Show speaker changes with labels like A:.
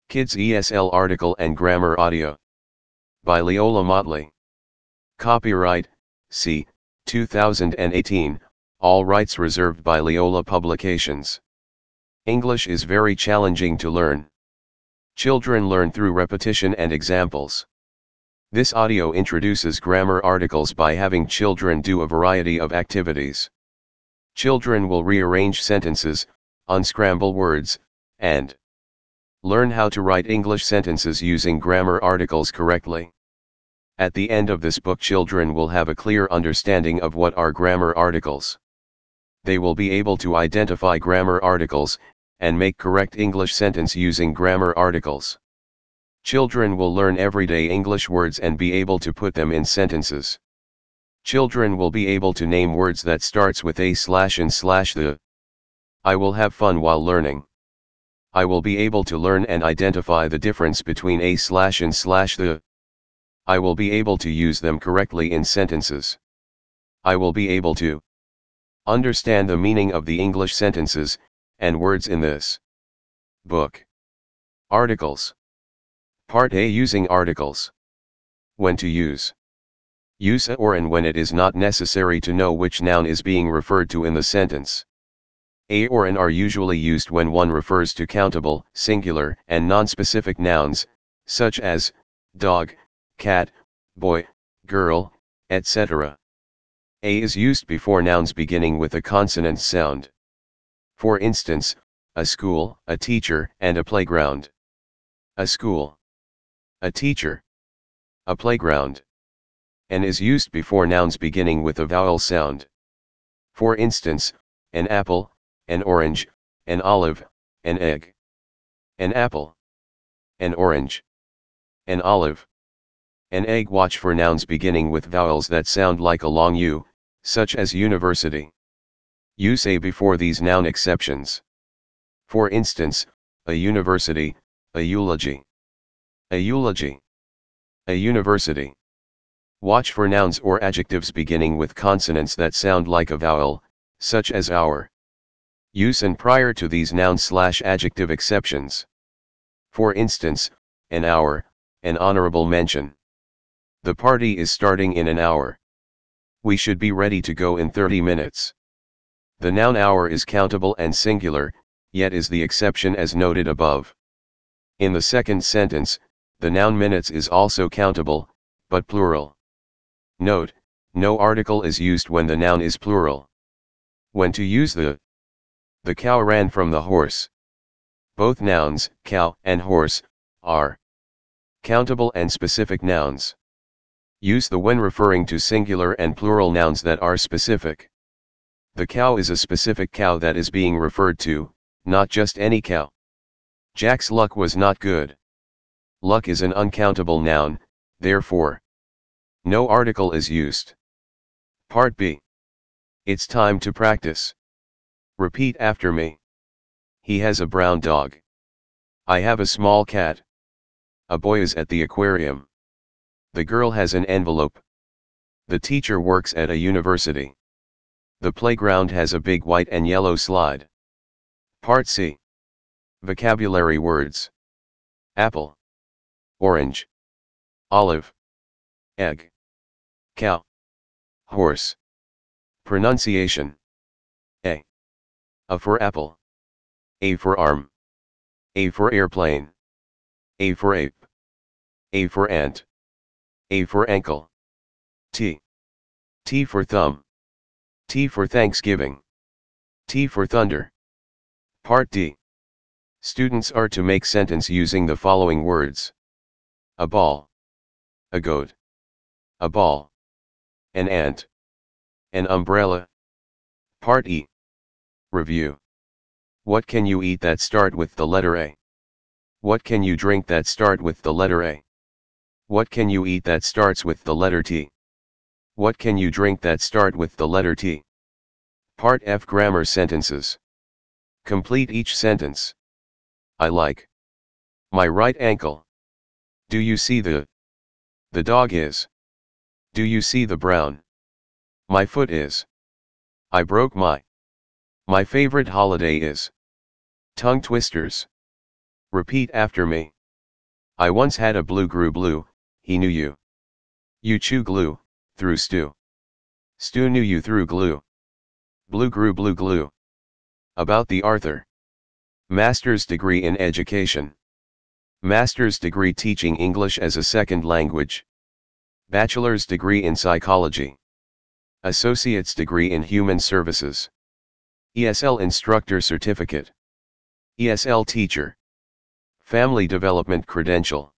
A: Kids ESL article and grammar audio. By Leola Motley. Copyright, C. 2018, all rights reserved by Leola Publications. English is very challenging to learn. Children learn through repetition and examples. This audio introduces grammar articles by having children do a variety of activities. Children will rearrange sentences, unscramble words, and learn how to write English sentences using grammar articles correctly. At the end of this book, children will have a clear understanding of what are grammar articles. They will be able to identify grammar articles, and make correct English sentence using grammar articles. Children will learn everyday English words and be able to put them in sentences. Children will be able to name words that starts with a/and/the. I will have fun while learning. I will be able to learn and identify the difference between a/and/the. I will be able to use them correctly in sentences. I will be able to understand the meaning of the English sentences and words in this book. Articles. Part A. Using articles. When to use. Use a or and when it is not necessary to know which noun is being referred to in the sentence. A or an are usually used when one refers to countable, singular, and nonspecific nouns, such as dog, cat, boy, girl, etc. A is used before nouns beginning with a consonant sound. For instance, a school, a teacher, and a playground. A school. A teacher. A playground. An is used before nouns beginning with a vowel sound. For instance, an apple, an orange, an olive, an egg. An apple. An orange. An olive. An egg. Watch for nouns beginning with vowels that sound like a long U, such as university. Use a before these noun exceptions. For instance, a university, a eulogy. A eulogy. A university. Watch for nouns or adjectives beginning with consonants that sound like a vowel, such as our. Use an prior to these noun/adjective exceptions. For instance, an hour, an honorable mention. The party is starting in an hour. We should be ready to go in 30 minutes. The noun hour is countable and singular, yet is the exception as noted above. In the second sentence, the noun minutes is also countable, but plural. Note, no article is used when the noun is plural. When to use the cow ran from the horse. Both nouns, cow and horse, are countable and specific nouns. Use the when referring to singular and plural nouns that are specific. The cow is a specific cow that is being referred to, not just any cow. Jack's luck was not good. Luck is an uncountable noun, therefore, no article is used. Part B. It's time to practice. Repeat after me. He has a brown dog. I have a small cat. A boy is at the aquarium. The girl has an envelope. The teacher works at a university. The playground has a big white and yellow slide. Part C. Vocabulary words. Apple. Orange. Olive. Egg. Cow. Horse. Pronunciation. A. A for apple. A for arm. A for airplane. A for ape. A for ant. A for ankle. T. T for thumb. T for Thanksgiving. T for thunder. Part D. Students are to make sentence using the following words. A ball. A goat. A ball. An ant. An umbrella. Part E. Review. What can you eat that start with the letter A? What can you drink that start with the letter A? What can you eat that starts with the letter T? What can you drink that start with the letter T? Part F. Grammar sentences. Complete each sentence. I like my right ankle. Do you see the dog is? Do you see the brown? My foot is. I broke my favorite holiday is tongue twisters. Repeat after me. I once had a blue grew blue, he knew you. You chew glue, through stew. Stew knew you through glue. Blue grew blue glue. About the author. Master's degree in education. Master's degree teaching English as a second language. Bachelor's degree in psychology. Associate's degree in human services. ESL instructor certificate. ESL teacher. Family development credential.